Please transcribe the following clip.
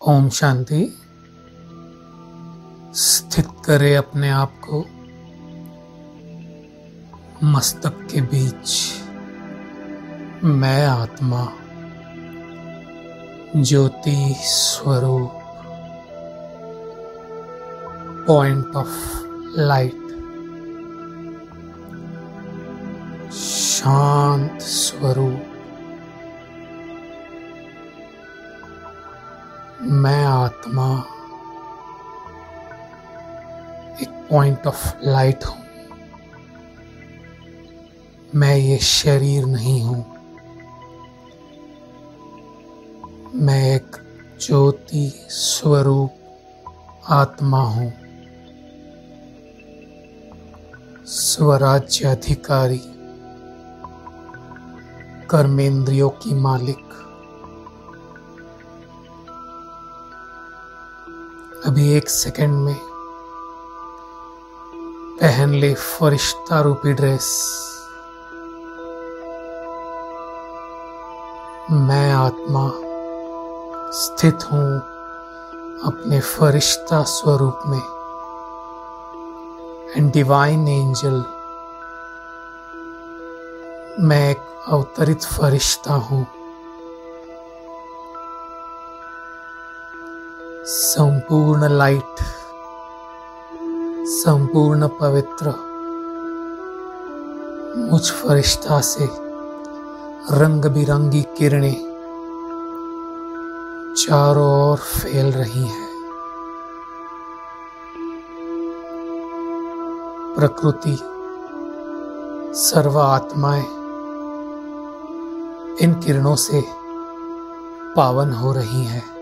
ओम शांति। स्थित करे अपने आप को मस्तक के बीच। मैं आत्मा ज्योति स्वरूप पॉइंट ऑफ लाइट शांत स्वरूप। मैं आत्मा एक पॉइंट ऑफ लाइट हूं। मैं ये शरीर नहीं हूं। मैं एक ज्योति स्वरूप आत्मा हूं। स्वराज्य अधिकारी, कर्मेंद्रियों की मालिक। अभी एक सेकंड में पहन ले फरिश्ता रूपी ड्रेस। मैं आत्मा स्थित हूं अपने फरिश्ता स्वरूप में एंड डिवाइन एंजल। मैं एक अवतरित फरिश्ता हूं। संपूर्ण लाइट, संपूर्ण पवित्र मुझ फरिश्ता से रंग बिरंगी किरणें चारों ओर फैल रही हैं। प्रकृति, सर्व आत्माएं इन किरणों से पावन हो रही हैं।